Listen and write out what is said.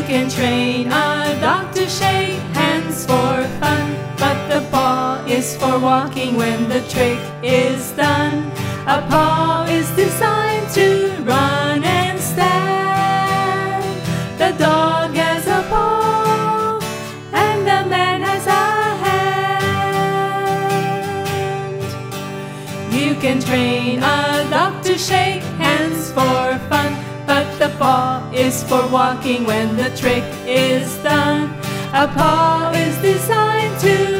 can train a dog to shake hands for fun, but the paw is for walking when the trick is done. A paw is designed to run and stand. The dog has a paw and the man has a hand. You can train a dog to shake hands for fun, but the paw is for walking when the trick is done. A paw is designed to